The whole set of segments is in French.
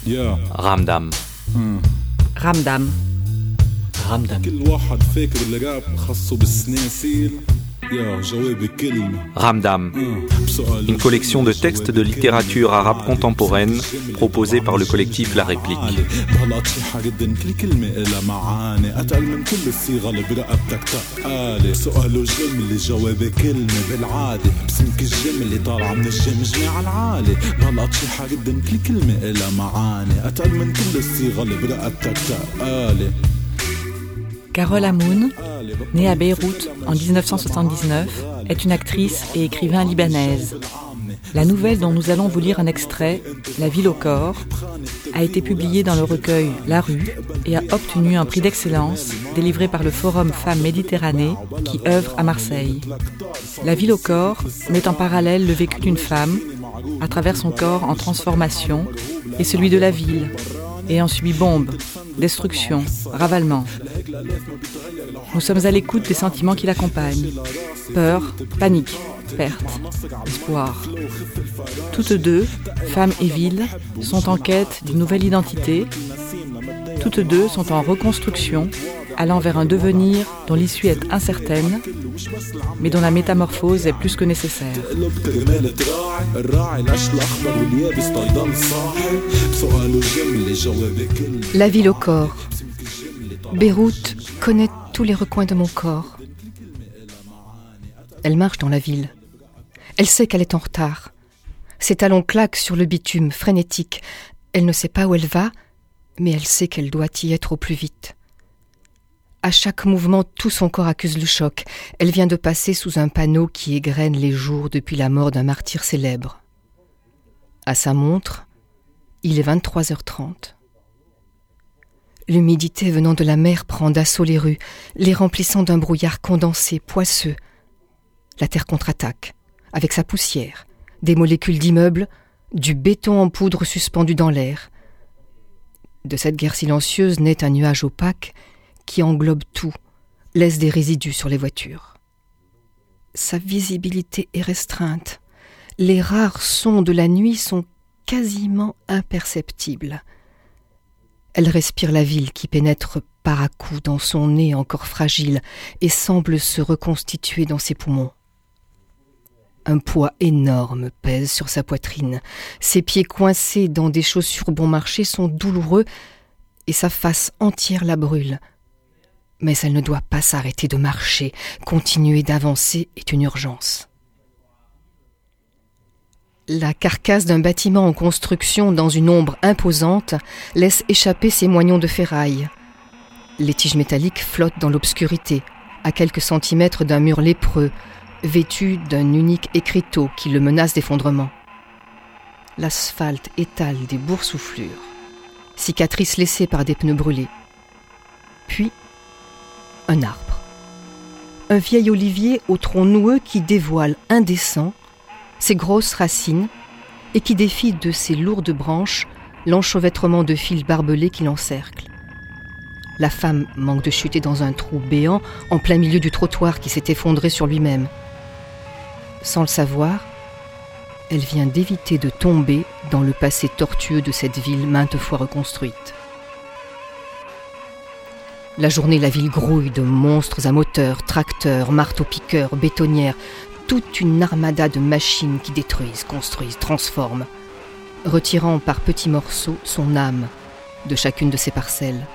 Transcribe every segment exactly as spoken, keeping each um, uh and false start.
يا رامدام رامدام رامدام كل واحد فاكر اللي قاب خصه بالسناسيل. يا جوابي كلمة Ramdam, une collection de textes de littérature arabe contemporaine proposée par le collectif La Réplique. Carole Hamoun, née à Beyrouth en dix-neuf cent soixante-dix-neuf, est une actrice et écrivain libanaise. La nouvelle dont nous allons vous lire un extrait, La ville au corps, a été publiée dans le recueil La Rue et a obtenu un prix d'excellence délivré par le Forum Femmes Méditerranée qui œuvre à Marseille. La ville au corps met en parallèle le vécu d'une femme à travers son corps en transformation et celui de la ville, ayant subi bombes, destruction, ravalement. Nous sommes à l'écoute des sentiments qui l'accompagnent. Peur, panique, perte, espoir. Toutes deux, femme et ville, sont en quête d'une nouvelle identité. Toutes deux sont en reconstruction, allant vers un devenir dont l'issue est incertaine, mais dont la métamorphose est plus que nécessaire. La ville au corps. Beyrouth connaît tous les recoins de mon corps. Elle marche dans la ville. Elle sait qu'elle est en retard. Ses talons claquent sur le bitume, frénétique. Elle ne sait pas où elle va, mais elle sait qu'elle doit y être au plus vite. À chaque mouvement, tout son corps accuse le choc. Elle vient de passer sous un panneau qui égrène les jours depuis la mort d'un martyr célèbre. À sa montre, il est vingt-trois heures trente. L'humidité venant de la mer prend d'assaut les rues, les remplissant d'un brouillard condensé, poisseux. La terre contre-attaque, avec sa poussière, des molécules d'immeubles, du béton en poudre suspendu dans l'air. De cette guerre silencieuse naît un nuage opaque qui englobe tout, laisse des résidus sur les voitures. Sa visibilité est restreinte. Les rares sons de la nuit sont quasiment imperceptibles. Elle respire la ville qui pénètre par à coups dans son nez encore fragile et semble se reconstituer dans ses poumons. Un poids énorme pèse sur sa poitrine. Ses pieds coincés dans des chaussures bon marché sont douloureux et sa face entière la brûle. Mais elle ne doit pas s'arrêter de marcher. Continuer d'avancer est une urgence. La carcasse d'un bâtiment en construction dans une ombre imposante laisse échapper ses moignons de ferraille. Les tiges métalliques flottent dans l'obscurité, à quelques centimètres d'un mur lépreux, vêtu d'un unique écriteau qui le menace d'effondrement. L'asphalte étale des boursouflures, cicatrices laissées par des pneus brûlés. Puis, un arbre. Un vieil olivier au tronc noueux qui dévoile indécent ses grosses racines et qui défie de ses lourdes branches l'enchevêtrement de fils barbelés qui l'encerclent. La femme manque de chuter dans un trou béant en plein milieu du trottoir qui s'est effondré sur lui-même. Sans le savoir, elle vient d'éviter de tomber dans le passé tortueux de cette ville maintes fois reconstruite. La journée, la ville grouille de monstres à moteur, tracteurs, marteaux-piqueurs, bétonnières, toute une armada de machines qui détruisent, construisent, transforment, retirant par petits morceaux son âme de chacune de ses parcelles.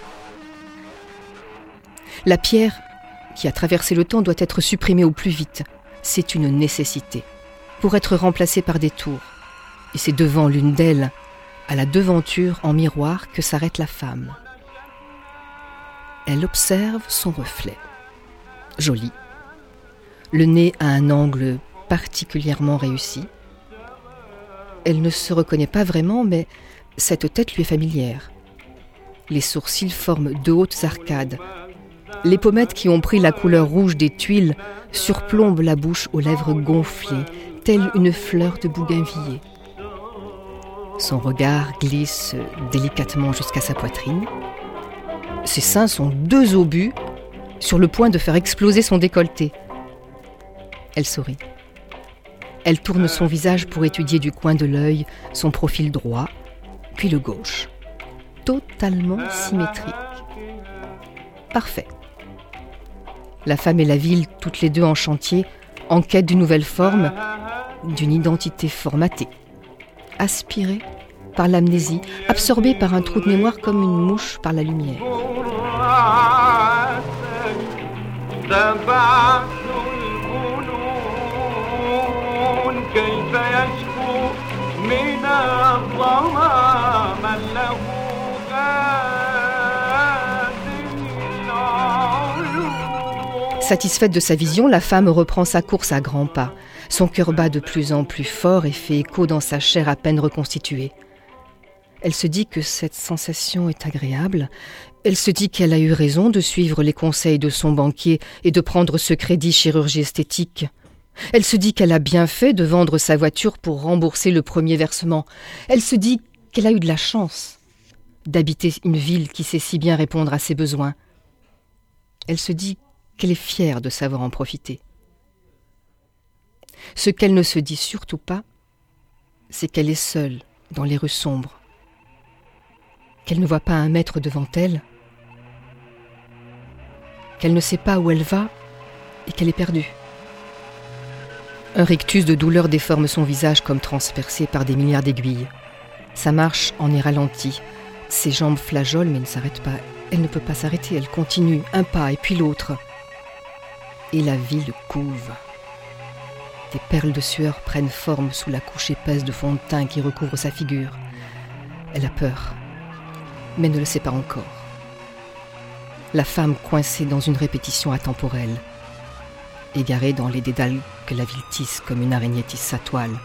La pierre, qui a traversé le temps, doit être supprimée au plus vite. C'est une nécessité, pour être remplacée par des tours. Et c'est devant l'une d'elles, à la devanture en miroir, que s'arrête la femme. Elle observe son reflet. Joli. Le nez a un angle particulièrement réussi. Elle ne se reconnaît pas vraiment, mais cette tête lui est familière. Les sourcils forment de hautes arcades. Les pommettes qui ont pris la couleur rouge des tuiles surplombent la bouche aux lèvres gonflées, telle une fleur de bougainvillier. Son regard glisse délicatement jusqu'à sa poitrine. Ses seins sont deux obus, sur le point de faire exploser son décolleté. Elle sourit. Elle tourne son visage pour étudier du coin de l'œil son profil droit, puis le gauche. Totalement symétrique. Parfait. La femme et la ville, toutes les deux en chantier, en quête d'une nouvelle forme, d'une identité formatée. Aspirée par l'amnésie, absorbée par un trou de mémoire comme une mouche par la lumière. Satisfaite de sa vision, la femme reprend sa course à grands pas. Son cœur bat de plus en plus fort et fait écho dans sa chair à peine reconstituée. Elle se dit que cette sensation est agréable. Elle se dit qu'elle a eu raison de suivre les conseils de son banquier et de prendre ce crédit chirurgie esthétique. Elle se dit qu'elle a bien fait de vendre sa voiture pour rembourser le premier versement. Elle se dit qu'elle a eu de la chance d'habiter une ville qui sait si bien répondre à ses besoins. Elle se dit qu'elle est fière de savoir en profiter. Ce qu'elle ne se dit surtout pas, c'est qu'elle est seule dans les rues sombres, qu'elle ne voit pas un mètre devant elle, qu'elle ne sait pas où elle va et qu'elle est perdue. Un rictus de douleur déforme son visage comme transpercé par des milliards d'aiguilles. Sa marche en est ralentie. Ses jambes flageolent mais ne s'arrêtent pas. Elle ne peut pas s'arrêter, elle continue, un pas et puis l'autre. Et la ville couve. Des perles de sueur prennent forme sous la couche épaisse de fond de teint qui recouvre sa figure. Elle a peur, mais ne le sait pas encore. La femme coincée dans une répétition atemporelle, égarée dans les dédales que la ville tisse comme une araignée tisse sa toile.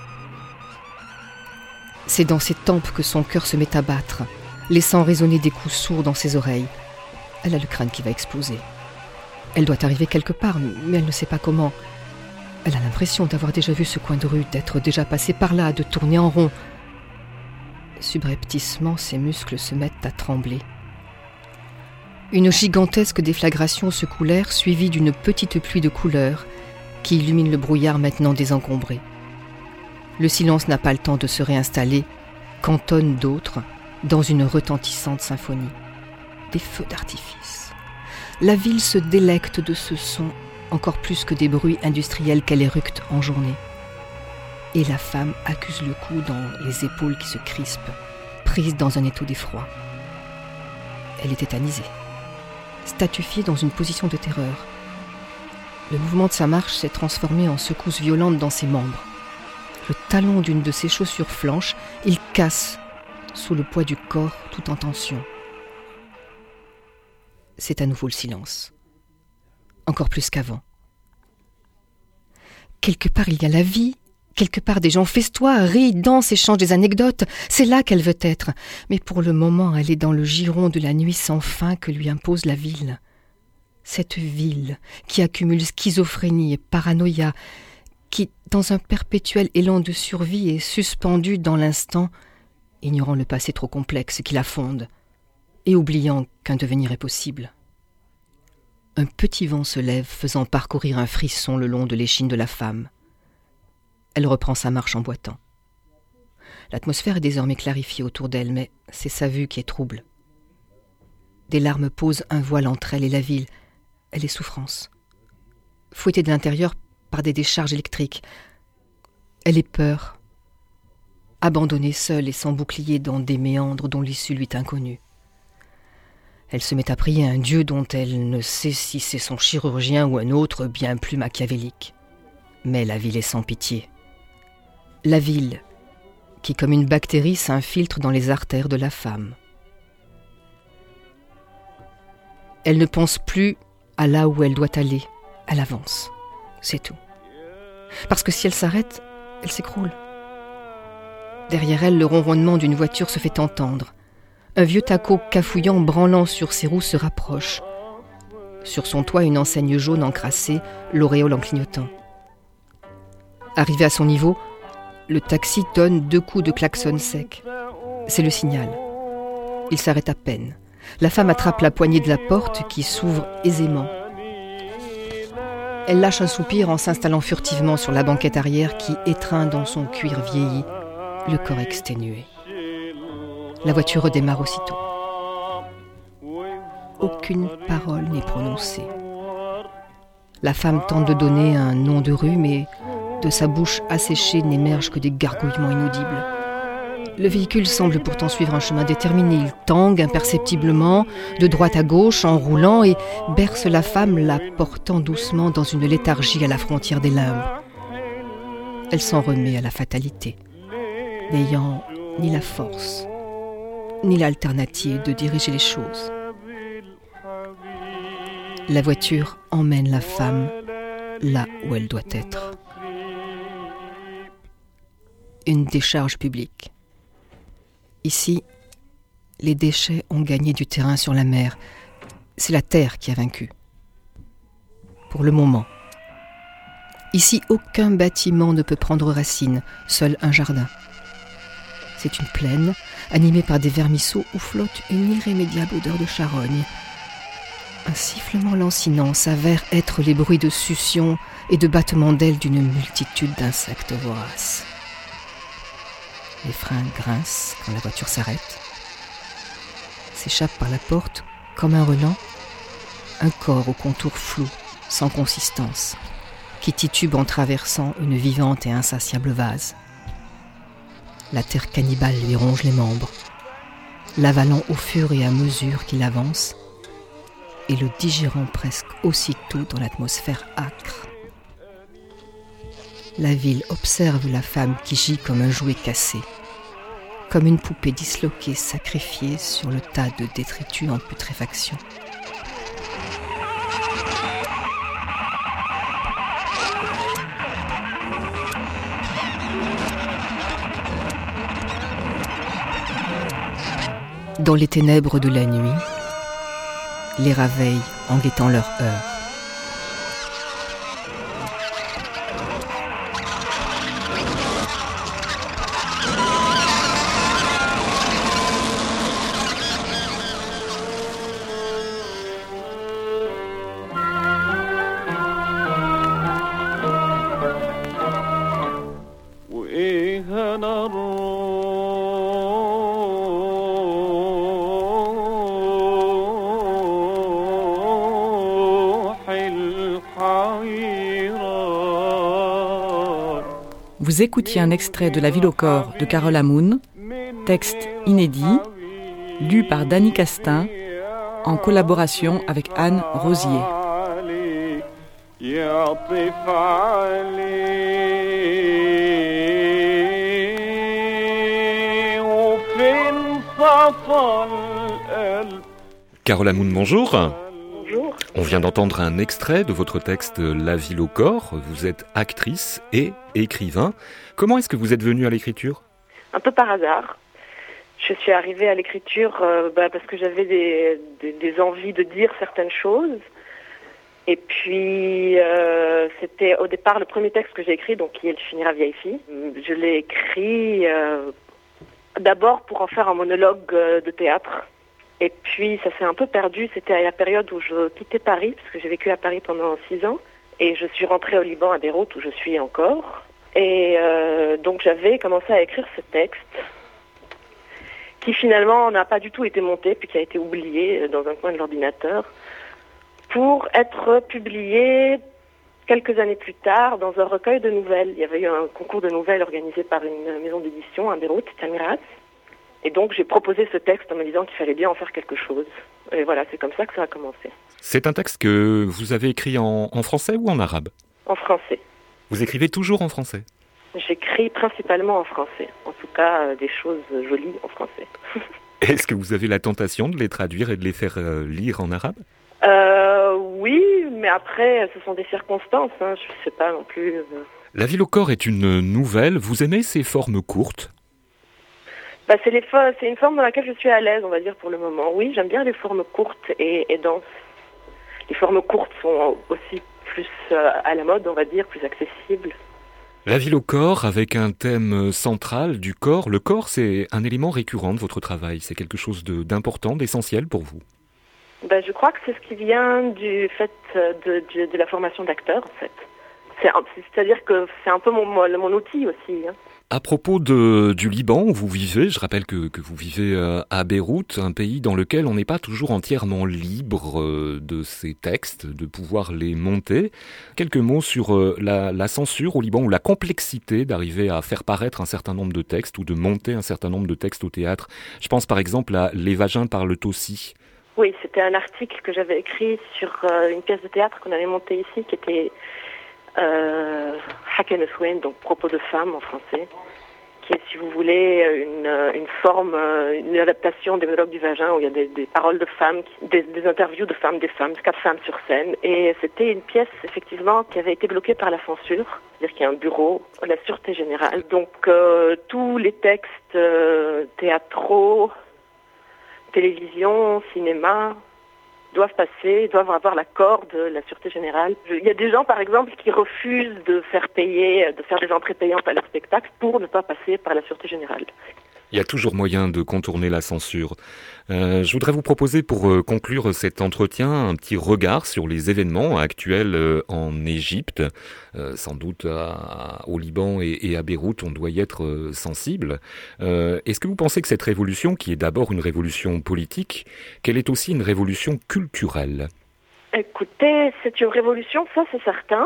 C'est dans ses tempes que son cœur se met à battre, laissant résonner des coups sourds dans ses oreilles. Elle a le crâne qui va exploser. Elle doit arriver quelque part, mais elle ne sait pas comment. Elle a l'impression d'avoir déjà vu ce coin de rue, d'être déjà passée par là, de tourner en rond. Subrepticement, ses muscles se mettent à trembler. Une gigantesque déflagration secoue l'air, suivie d'une petite pluie de couleurs qui illumine le brouillard maintenant désencombré. Le silence n'a pas le temps de se réinstaller, qu'entonnent d'autres dans une retentissante symphonie. Des feux d'artifice. La ville se délecte de ce son, encore plus que des bruits industriels qu'elle éructe en journée. Et la femme accuse le coup dans les épaules qui se crispent, prise dans un étau d'effroi. Elle est tétanisée, statufiée dans une position de terreur. Le mouvement de sa marche s'est transformé en secousse violente dans ses membres. Le talon d'une de ses chaussures flanche, il casse sous le poids du corps tout en tension. C'est à nouveau le silence. Encore plus qu'avant. Quelque part, il y a la vie. Quelque part, des gens festoient, rient, dansent, échangent des anecdotes. C'est là qu'elle veut être. Mais pour le moment, elle est dans le giron de la nuit sans fin que lui impose la ville. Cette ville qui accumule schizophrénie et paranoïa, qui, dans un perpétuel élan de survie, est suspendue dans l'instant, ignorant le passé trop complexe qui la fonde, et oubliant qu'un devenir est possible. Un petit vent se lève, faisant parcourir un frisson le long de l'échine de la femme. Elle reprend sa marche en boitant. L'atmosphère est désormais clarifiée autour d'elle, mais c'est sa vue qui est trouble. Des larmes posent un voile entre elle et la ville. Elle est souffrance. Fouettée de l'intérieur par des décharges électriques. Elle est peur. Abandonnée seule et sans bouclier dans des méandres dont l'issue lui est inconnue. Elle se met à prier un Dieu dont elle ne sait si c'est son chirurgien ou un autre bien plus machiavélique. Mais la ville est sans pitié. La ville qui, comme une bactérie, s'infiltre dans les artères de la femme. Elle ne pense plus à là où elle doit aller. Elle avance. C'est tout. Parce que si elle s'arrête, elle s'écroule. Derrière elle, le ronronnement d'une voiture se fait entendre. Un vieux taco cafouillant, branlant sur ses roues, se rapproche. Sur son toit, une enseigne jaune encrassée, l'auréole en clignotant. Arrivé à son niveau, le taxi donne deux coups de klaxon sec. C'est le signal. Il s'arrête à peine. La femme attrape la poignée de la porte qui s'ouvre aisément. Elle lâche un soupir en s'installant furtivement sur la banquette arrière qui étreint dans son cuir vieilli le corps exténué. La voiture redémarre aussitôt. Aucune parole n'est prononcée. La femme tente de donner un nom de rue, mais de sa bouche asséchée n'émergent que des gargouillements inaudibles. Le véhicule semble pourtant suivre un chemin déterminé. Il tangue imperceptiblement, de droite à gauche, en roulant, et berce la femme, la portant doucement dans une léthargie à la frontière des limbes. Elle s'en remet à la fatalité, n'ayant ni la force, ni l'alternative de diriger les choses. La voiture emmène la femme là où elle doit être. Une décharge publique. Ici, les déchets ont gagné du terrain sur la mer. C'est la terre qui a vaincu. Pour le moment. Ici, aucun bâtiment ne peut prendre racine, seul un jardin. C'est une plaine, animée par des vermisseaux où flotte une irrémédiable odeur de charogne. Un sifflement lancinant s'avère être les bruits de succion et de battements d'ailes d'une multitude d'insectes voraces. Les freins grincent quand la voiture s'arrête. S'échappe par la porte, comme un relan, un corps au contour flou, sans consistance, qui titube en traversant une vivante et insatiable vase. La terre cannibale lui ronge les membres, l'avalant au fur et à mesure qu'il avance, et le digérant presque aussitôt dans l'atmosphère âcre. La ville observe la femme qui gît comme un jouet cassé, comme une poupée disloquée, sacrifiée sur le tas de détritus en putréfaction. Dans les ténèbres de la nuit, les rats veillent en guettant leur heure. Vous écoutiez un extrait de La ville au corps de Carole Amoun, texte inédit, lu par Dany Castin, en collaboration avec Anne Rosier. Carole Amoun, bonjour. Bonjour. On vient d'entendre un extrait de votre texte La ville au corps. Vous êtes actrice et écrivain. Comment est-ce que vous êtes venue à l'écriture ? Un peu par hasard. Je suis arrivée à l'écriture euh, bah, parce que j'avais des, des, des envies de dire certaines choses. Et puis, euh, c'était au départ le premier texte que j'ai écrit, donc qui est « Elle finira vieille fille ». Je l'ai écrit euh, d'abord pour en faire un monologue euh, de théâtre. Et puis, ça s'est un peu perdu. C'était à la période où je quittais Paris, parce que j'ai vécu à Paris pendant six ans. Et je suis rentrée au Liban, à Beyrouth, où je suis encore. Et euh, donc, j'avais commencé à écrire ce texte, qui finalement n'a pas du tout été monté, puis qui a été oublié dans un coin de l'ordinateur, pour être publié quelques années plus tard dans un recueil de nouvelles. Il y avait eu un concours de nouvelles organisé par une maison d'édition à Beyrouth, Tamirat. Et donc j'ai proposé ce texte en me disant qu'il fallait bien en faire quelque chose. Et voilà, c'est comme ça que ça a commencé. C'est un texte que vous avez écrit en, en français ou en arabe ? En français. Vous écrivez toujours en français ? J'écris principalement en français. En tout cas, euh, des choses jolies en français. Est-ce que vous avez la tentation de les traduire et de les faire euh, lire en arabe ? euh, Oui, mais après, ce sont des circonstances. Hein, je ne sais pas non plus. Euh... La ville au corps est une nouvelle. Vous aimez ces formes courtes ? Bah, c'est, les fo- c'est une forme dans laquelle je suis à l'aise, on va dire, pour le moment. Oui, j'aime bien les formes courtes et, et denses. Les formes courtes sont aussi plus euh, à la mode, on va dire, plus accessibles. La ville au corps, avec un thème central du corps. Le corps, c'est un élément récurrent de votre travail. C'est quelque chose de, d'important, d'essentiel pour vous. Bah, je crois que c'est ce qui vient du fait de, de, de la formation d'acteur, en fait. C'est, c'est-à-dire que c'est un peu mon, mon outil aussi, hein. À propos de, du Liban où vous vivez, je rappelle que, que vous vivez euh, à Beyrouth, un pays dans lequel on n'est pas toujours entièrement libre euh, de ses textes, de pouvoir les monter. Quelques mots sur euh, la, la censure au Liban ou la complexité d'arriver à faire paraître un certain nombre de textes ou de monter un certain nombre de textes au théâtre. Je pense par exemple à Les vagins parlent aussi. Oui, c'était un article que j'avais écrit sur euh, une pièce de théâtre qu'on avait montée ici qui était Euh, Haken Eswen, donc propos de femmes en français, qui est, si vous voulez, une, une forme, une adaptation des monologues du vagin où il y a des, des paroles de femmes, des, des interviews de femmes, des femmes, quatre femmes sur scène. Et c'était une pièce, effectivement, qui avait été bloquée par la censure, c'est-à-dire qu'il y a un bureau, la Sûreté Générale. Donc euh, tous les textes euh, théâtraux, télévision, cinéma, doivent passer, doivent avoir l'accord de la Sûreté Générale. Il y a des gens, par exemple, qui refusent de faire payer, de faire des entrées payantes à leur spectacle pour ne pas passer par la Sûreté Générale. Il y a toujours moyen de contourner la censure. Euh, je voudrais vous proposer, pour euh, conclure cet entretien, un petit regard sur les événements actuels euh, en Égypte. Euh, sans doute à, au Liban et, et à Beyrouth, on doit y être euh, sensible. Euh, est-ce que vous pensez que cette révolution, qui est d'abord une révolution politique, qu'elle est aussi une révolution culturelle ? Écoutez, c'est une révolution, ça c'est certain.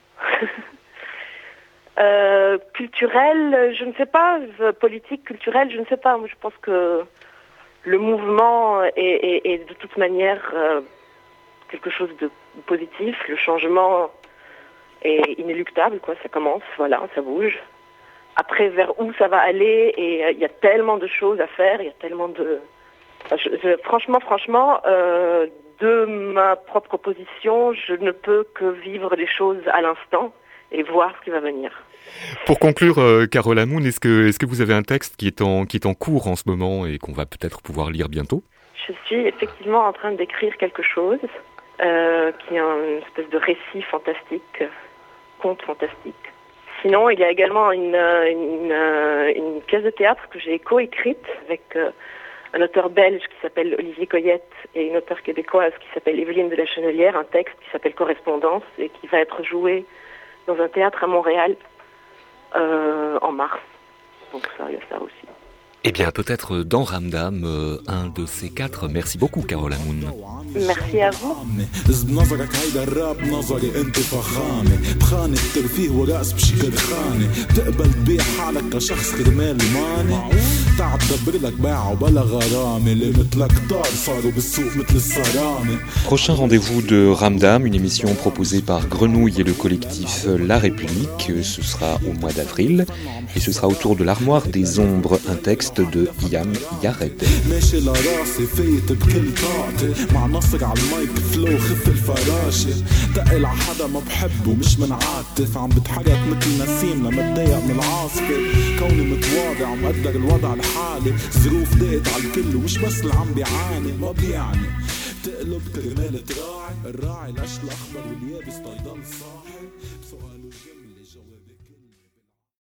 Euh, culturel, je ne sais pas, politique, culturel, je ne sais pas. Moi, je pense que le mouvement est, est, est de toute manière euh, quelque chose de positif. Le changement est inéluctable, quoi. Ça commence, voilà, ça bouge. Après, vers où ça va aller, et il euh, y a tellement de choses à faire, il y a tellement de... Enfin, je, je, franchement, franchement, euh, de ma propre position, je ne peux que vivre les choses à l'instant et voir ce qui va venir. Pour conclure, euh, Carole Hamoun, est-ce que, est-ce que vous avez un texte qui est en, qui est en cours en ce moment et qu'on va peut-être pouvoir lire bientôt ? Je suis effectivement en train d'écrire quelque chose euh, qui est une espèce de récit fantastique, conte fantastique. Sinon, il y a également une, une, une pièce de théâtre que j'ai coécrite avec euh, un auteur belge qui s'appelle Olivier Coyette et une auteure québécoise qui s'appelle Evelyne de la Chenelière, un texte qui s'appelle Correspondance et qui va être joué dans un théâtre à Montréal euh, en mars. Donc ça, il y a ça aussi. Eh bien, peut-être dans Ramdam, euh, un de ces quatre. Merci beaucoup, Carole Hamoun. Merci à vous. بنظرك هيدا الراب نظري انت فخامة بخانة الترفيه ورقص بشكل خانة بتقبل تبيع حالك كشخص كرمال الماني تعب دبر لك باع وبلا غرامة اللي مثلك طار صاروا بالسوق مثل الصرامة. Prochain rendez-vous de Ramdam, une émission proposée par Grenouille et le collectif La République. Ce sera au mois d'avril et ce sera autour de l'armoire des ombres, un texte de Yam Yared. ماشي لراسي فايت بكل طاقتي مع نصر على المايك فلو خف الفراشة تقل ع حدا ما بحبه مش من عاطف عم بتحرك مثل نسيم لما اتضايق من العاصفة كوني متواضع ومقدر الوضع الحالي ظروف ضاقت على الكل ومش بس اللي عم بيعاني ما بيعني تقلب كرمال تراعي الراعي القش الاخضر واليابس تيضل صاحي سؤال الجن